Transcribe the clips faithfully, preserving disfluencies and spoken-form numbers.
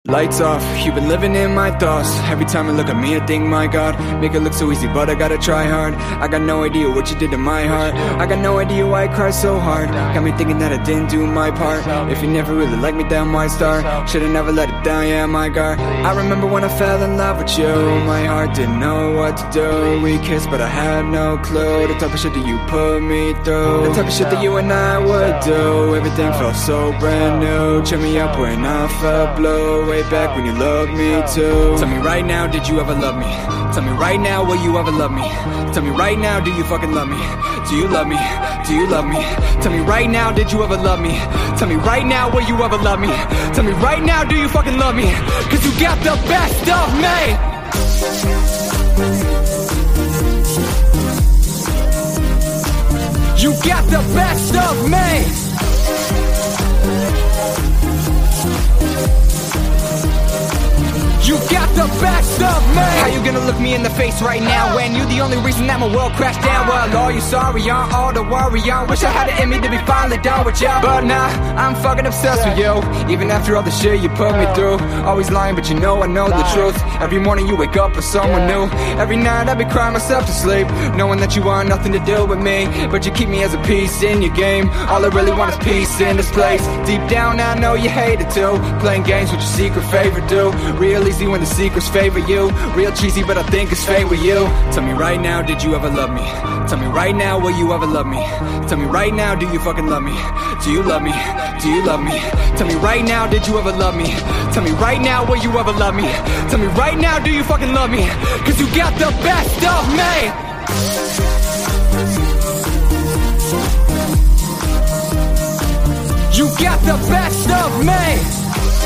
Lights off, you've been living in my thoughts. Every time you look at me I think, my God, make it look so easy but I gotta try hard. I got no idea what you did to my heart. I got no idea why I cried so hard. Got me thinking that I didn't do my part. If you never really liked me, then why start? Should've never let it down, yeah, my God. I remember when I fell in love with you. My heart didn't know what to do. We kissed but I had no clue. The type of shit that you put me through, the type of shit that you and I would do. Everything felt so brand new. Cheer me up when I felt blue. Way back when you loved me too. Tell me right now, did you ever love me? Tell me right now, will you ever love me? Tell me right now, do you fucking love me? Do you love me? Do you love me? Tell me right now, did you ever love me? Tell me right now, will you ever love me? Tell me right now, do you fucking love me? Cause you got the best of me. You got the best of me. You got the best of me. How you gonna look me in the face right now when you the only reason that my world crashed down? Well, are you sorry on all the worry on? Wish I had it in me to be finally done with you, but nah, I'm fucking obsessed with you. Even after all the shit you put me through. Always lying but you know I know the truth. Every morning you wake up with someone new. Every night I be crying myself to sleep, knowing that you want nothing to do with me, but you keep me as a piece in your game. All I really want is peace in this place. Deep down I know you hate it too. Playing games with your secret favorite do. Real easy when the secrets favor you. Real cheesy but I think it's fate with you. Tell me right now, did you ever love me? Tell me right now, will you ever love me? Tell me right now, do you fucking love me? Do you love me? Do you love me? Tell me right now, did you ever love me? Tell me right now, will you ever love me? Tell me right now, do you fucking love me? Cause you got the best of me. You got the best of me.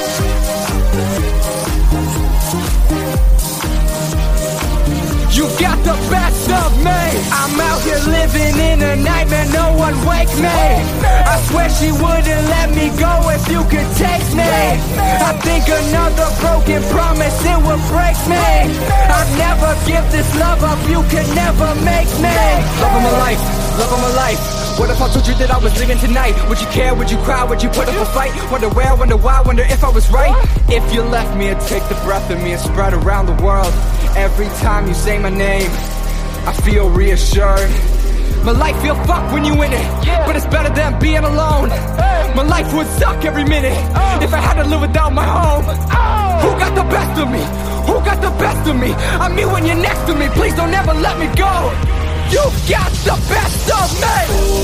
You got the best of me. I'm out here living in a nightmare, no one wake me. I swear she wouldn't let me go if you could take me. I think another broken promise, it would break me. I'd never give this love up, you can never make me. Love of my life, love of my life. What if I told you that I was leaving tonight? Would you care, would you cry, would you put up a fight? Wonder where, wonder why, wonder if I was right. If you left me, it'd take the breath of me and spread around the world. Every time you say my name, I feel reassured. My life feel fucked when you in it, but it's better than being alone. My life would suck every minute if I had to live without my home. Who got the best of me? Who got the best of me? I mean when you're next to me, please don't ever let me go. You got the best of me.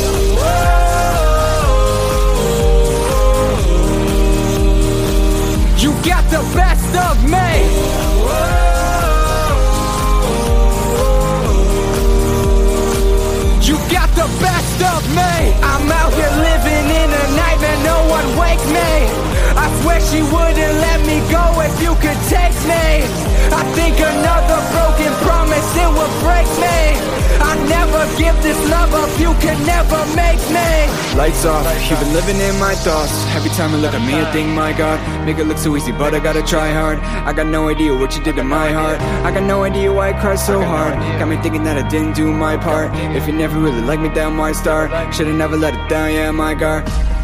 You got the best of me. You got the best of me. I'm out here living in a nightmare, no one wake me. I swear she wouldn't let me go if you could take me. I think another broken promise, it would break me. I never give this love up, you can never make me. Lights off, you've been living in my thoughts. Every time you look at me I think, my God, make it look so easy but I gotta try hard. I got no idea what you did to my heart. I got no idea why I cried so hard. Got me thinking that I didn't do my part. If you never really liked me, then why start? Should've never let it down, yeah, my God.